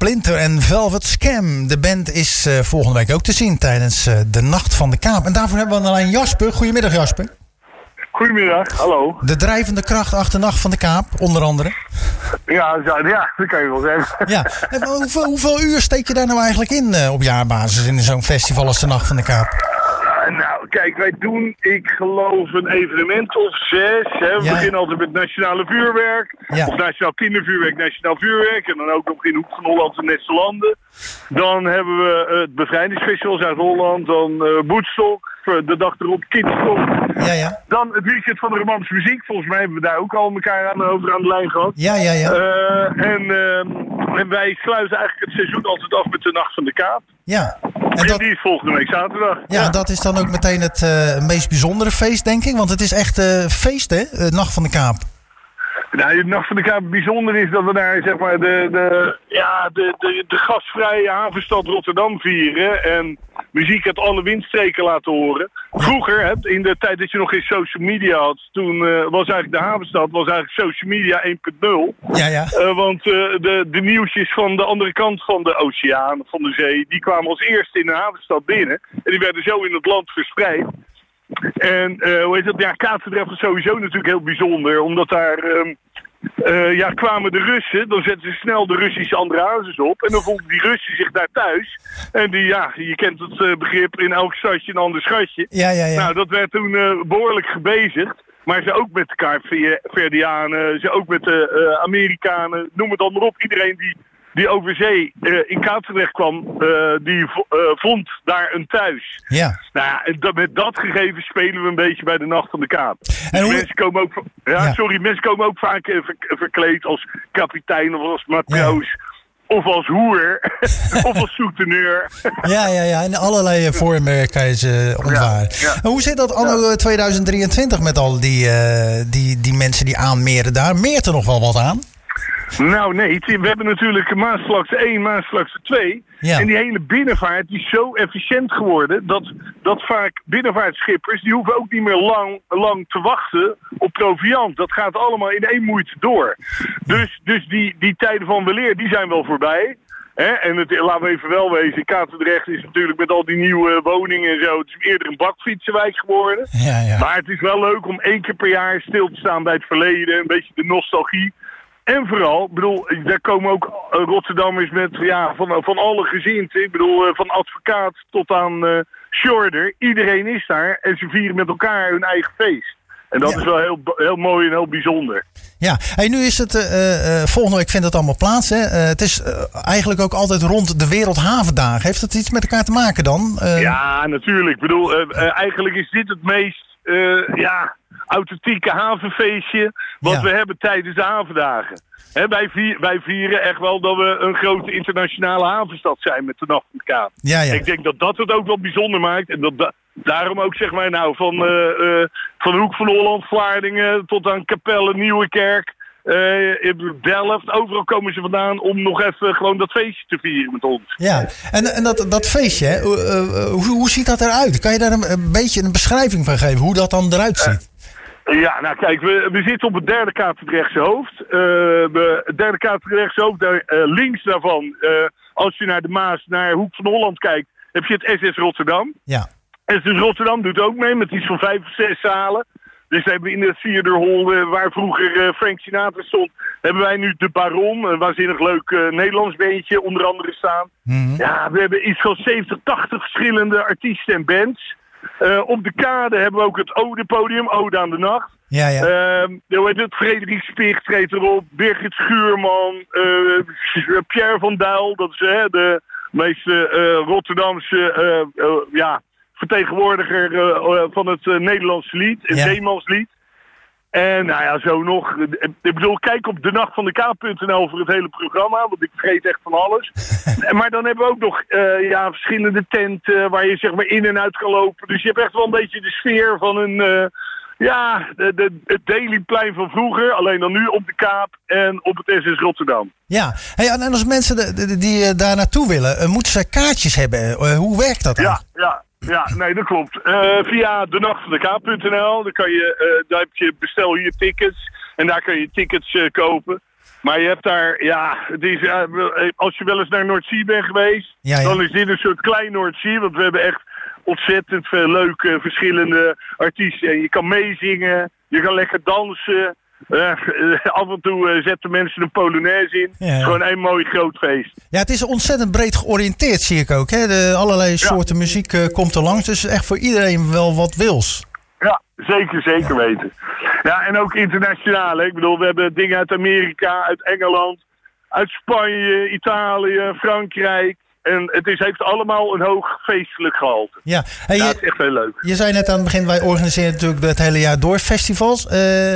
Splinter en Velvet Scam. De band is volgende week ook te zien tijdens de Nacht van de Kaap. En daarvoor hebben we alleen Jasper. Goedemiddag, Jasper. Goedemiddag, hallo. De drijvende kracht achter Nacht van de Kaap, onder andere. Ja, dat kan je wel zeggen. Ja. Hoeveel uur steek je daar nou eigenlijk in op jaarbasis in zo'n festival als de Nacht van de Kaap? Nou, kijk, wij doen, ik geloof, een evenement of 6. Hè. We beginnen altijd met nationale vuurwerk. Ja. Of nationaal kindervuurwerk, nationaal vuurwerk. En dan ook nog in Hoek van Holland en Nederlanden. Dan hebben we het bevrijdingsfestival Zuid-Holland. Dan Woodstock. De dag erop Kidstok. Ja. Dan het weekend van de romantische muziek. Volgens mij hebben we daar ook al elkaar over aan de lijn gehad. Ja. En wij sluiten eigenlijk het seizoen altijd af met de Nacht van de Kaap. Ja. En die is volgende week zaterdag. Ja, dat is dan ook meteen het meest bijzondere feest, denk ik. Want het is echt feest, hè? Nacht van de Kaap. Nou, de Nacht van de Kaap bijzonder is dat we daar zeg maar de gastvrije havenstad Rotterdam vieren en muziek uit alle windstreken laten horen. Vroeger, in de tijd dat je nog geen social media had, toen was eigenlijk de havenstad social media 1.0. Ja. Want de nieuwsjes van de andere kant van de oceaan, van de zee, die kwamen als eerste in de havenstad binnen en die werden zo in het land verspreid. En Katendrecht was sowieso natuurlijk heel bijzonder, omdat daar kwamen de Russen, dan zetten ze snel de Russische Andrazes op en dan voelden die Russen zich daar thuis. En je kent het begrip in elk stadje een ander schatje. Ja. Nou, dat werd toen behoorlijk gebezigd. Maar ze ook met de Kaapverdianen, ze ook met de Amerikanen, noem het dan maar op. Iedereen die over zee in Katendrecht kwam, die vond daar een thuis. Ja. Nou ja, met dat gegeven spelen we een beetje bij de Nacht van de Kaap. En mensen komen ook, mensen komen ook vaak verkleed als kapitein of als matroos. Ja. Of als hoer, of als souteneur. Ja, in allerlei vormen kan je ze ontwaren. Ja. Hoe zit dat anno 2023 met al die mensen die aanmeren daar? Meert er nog wel wat aan? Nou nee, we hebben natuurlijk Maasvlakte 1, Maasvlakte 2. Ja. En die hele binnenvaart die is zo efficiënt geworden dat vaak binnenvaartschippers, die hoeven ook niet meer lang te wachten op proviant. Dat gaat allemaal in één moeite door. Dus die tijden van weleer, die zijn wel voorbij. En laten we even wel wezen, Katendrecht is natuurlijk met al die nieuwe woningen en zo, het is eerder een bakfietsenwijk geworden. Ja. Maar het is wel leuk om 1 keer per jaar stil te staan bij het verleden, een beetje de nostalgie. En vooral, daar komen ook Rotterdammers met van alle gezinten. Van advocaat tot aan shorter. Iedereen is daar en ze vieren met elkaar hun eigen feest. En dat is wel heel mooi en heel bijzonder. Ja, nu is het, volgende week vindt het allemaal plaats. Hè? Het is eigenlijk ook altijd rond de Wereldhavendagen. Heeft dat iets met elkaar te maken dan? Ja, natuurlijk. Eigenlijk is dit het meest authentieke havenfeestje wat we hebben tijdens de havendagen. Wij vieren echt wel dat we een grote internationale havenstad zijn met de Nacht van de Kaap. Ja. Ik denk dat het ook wel bijzonder maakt. En daarom ook zeg maar van de Hoek van Holland, Vlaardingen tot aan Capelle, Nieuwekerk, Delft. Overal komen ze vandaan om nog even gewoon dat feestje te vieren met ons. Ja, en dat feestje, hoe ziet dat eruit? Kan je daar een beetje een beschrijving van geven, hoe dat dan eruit ziet? Ja, nou kijk, we zitten op het derde Katendrechtse hoofd. Het derde Katendrechtse hoofd, links daarvan, als je naar de Maas, naar Hoek van Holland kijkt, heb je het SS Rotterdam. Ja. SS Rotterdam doet ook mee met iets van 5 of 6 zalen. Dus we hebben in het vierde hol, waar vroeger Frank Sinatra stond, hebben wij nu de Baron, een waanzinnig leuk Nederlands beentje, onder andere staan. Mm-hmm. Ja, we hebben iets van 70, 80 verschillende artiesten en bands. Op de kade hebben we ook het Ode-podium, Ode aan de Nacht. Ja. Hoe heet het? Frederik Spicht treedt erop, Birgit Schuurman, Pierre van Duil, dat is de meest Rotterdamse vertegenwoordiger van het Nederlandse lied, het Zeemanslied. En nou ja, zo nog. Kijk op denachtvanDeKaap.nl voor het hele programma, want ik vergeet echt van alles. Maar dan hebben we ook nog verschillende tenten waar je zeg maar in en uit kan lopen. Dus je hebt echt wel een beetje de sfeer van het Dailyplein van vroeger, alleen dan nu op de Kaap en op het SS Rotterdam. Ja, en als mensen die daar naartoe willen, moeten ze kaartjes hebben? Hoe werkt dat dan? Ja, nee, dat klopt. Via denachtvanDeKaap.nl, daar heb je bestel hier tickets en daar kan je tickets kopen. Maar je hebt daar, het is, als je wel eens naar Noordzee bent geweest, dan is dit een soort klein Noordzee. Want we hebben echt ontzettend veel leuke verschillende artiesten. En je kan meezingen, je kan lekker dansen. Af en toe zetten mensen een Polonaise in. Het is gewoon een mooi groot feest. Ja, het is ontzettend breed georiënteerd, zie ik ook. Hè? Allerlei soorten muziek komt er langs. Dus echt voor iedereen wel wat wils. Ja, zeker weten. Ja, en ook internationaal. Hè? Ik bedoel, we hebben dingen uit Amerika, uit Engeland, uit Spanje, Italië, Frankrijk. En het heeft allemaal een hoog feestelijk gehalte. Ja, het is echt heel leuk. Je zei net aan het begin, wij organiseren natuurlijk het hele jaar door festivals.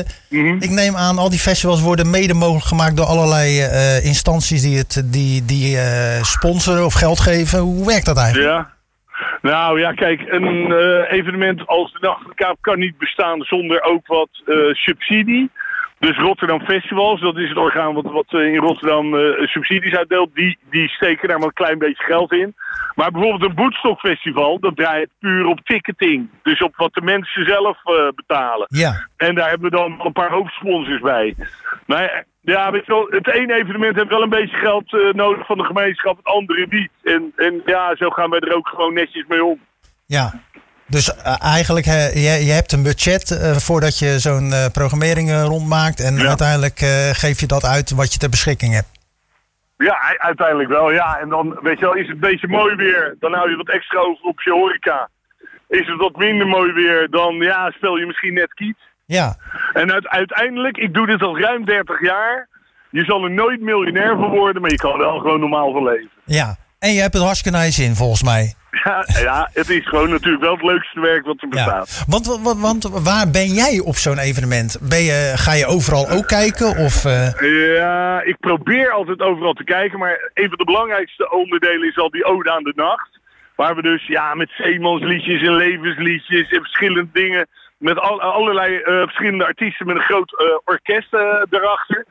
Ik neem aan, al die festivals worden mede mogelijk gemaakt door allerlei instanties die sponsoren of geld geven. Hoe werkt dat eigenlijk? Ja. Nou ja, kijk, een evenement als de Nacht van de Kaap kan niet bestaan zonder ook wat subsidie. Dus Rotterdam Festivals, dat is het orgaan wat in Rotterdam subsidies uitdeelt, die steken daar maar een klein beetje geld in. Maar bijvoorbeeld een Woodstock Festival, dat draait puur op ticketing. Dus op wat de mensen zelf betalen. Ja. En daar hebben we dan een paar hoofdsponsors bij. Maar ja, weet je wel, het ene evenement heeft wel een beetje geld nodig van de gemeenschap, het andere niet. En ja, zo gaan wij er ook gewoon netjes mee om. Ja. Dus eigenlijk, je hebt een budget voordat je zo'n programmering rondmaakt. En uiteindelijk geef je dat uit wat je ter beschikking hebt. Ja, uiteindelijk wel, ja. En dan, weet je wel, is het een beetje mooi weer, dan hou je wat extra over op je horeca. Is het wat minder mooi weer, dan speel je misschien net kiet. Ja. En uiteindelijk, ik doe dit al ruim 30 jaar. Je zal er nooit miljonair van worden, maar je kan er wel gewoon normaal van leven. Ja, en je hebt het hartstikke naar je zin, volgens mij. Ja, het is gewoon natuurlijk wel het leukste werk wat er bestaat. Ja. Want waar ben jij op zo'n evenement? Ga je overal ook kijken? Of, Ja, ik probeer altijd overal te kijken. Maar een van de belangrijkste onderdelen is al die Ode aan de Nacht. Waar we dus met zeemansliedjes en levensliedjes en verschillende dingen. Met allerlei verschillende artiesten met een groot orkest erachter.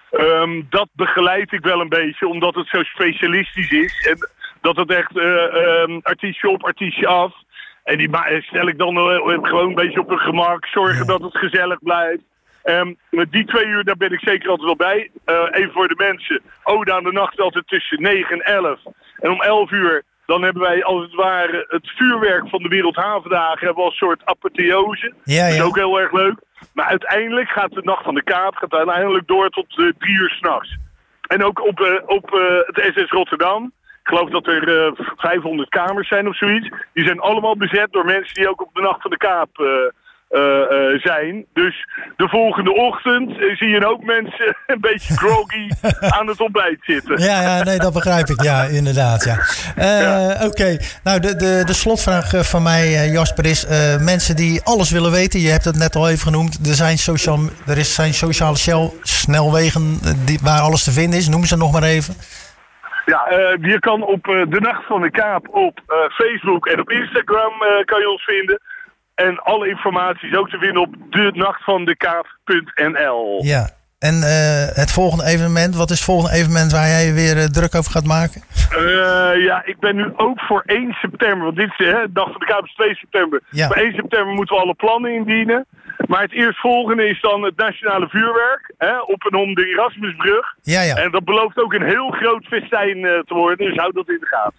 Dat begeleid ik wel een beetje, omdat het zo specialistisch is. En dat het echt artiestje op, artiestje af. En die stel ik dan gewoon een beetje op hun gemak. Zorgen dat het gezellig blijft. Met die 2 uur, daar ben ik zeker altijd wel bij. Even voor de mensen. Ode aan de Nacht altijd tussen 9 en 11. En om 11 uur, dan hebben wij als het ware het vuurwerk van de Wereldhavendagen. Hebben we als soort apotheose. Ja, dat is ook heel erg leuk. Maar uiteindelijk gaat de Nacht van de Kaap uiteindelijk door tot 3 uur 's nachts. En ook op het SS Rotterdam. Ik geloof dat er 500 kamers zijn of zoiets. Die zijn allemaal bezet door mensen die ook op de Nacht van de Kaap zijn. Dus de volgende ochtend zie je een hoop mensen een beetje groggy aan het ontbijt zitten. Ja, nee, dat begrijp ik. Ja, inderdaad. Ja. Oké. Nou, de slotvraag van mij, Jasper, is mensen die alles willen weten. Je hebt het net al even genoemd. Er zijn sociale snelwegen waar alles te vinden is. Noem ze nog maar even. Ja, je kan op de Nacht van de Kaap op Facebook en op Instagram kan je ons vinden. En alle informatie is ook te vinden op denachtvanDeKaap.nl. Ja, en het volgende evenement, wat is het volgende evenement waar jij weer druk over gaat maken? Ik ben nu ook voor 1 september, want dit is de Dag van de Kaap is 2 september. Ja. Voor 1 september moeten we alle plannen indienen. Maar het eerstvolgende is dan het nationale vuurwerk op en om de Erasmusbrug. Ja. En dat belooft ook een heel groot festijn te worden, dus houd dat in de gaten.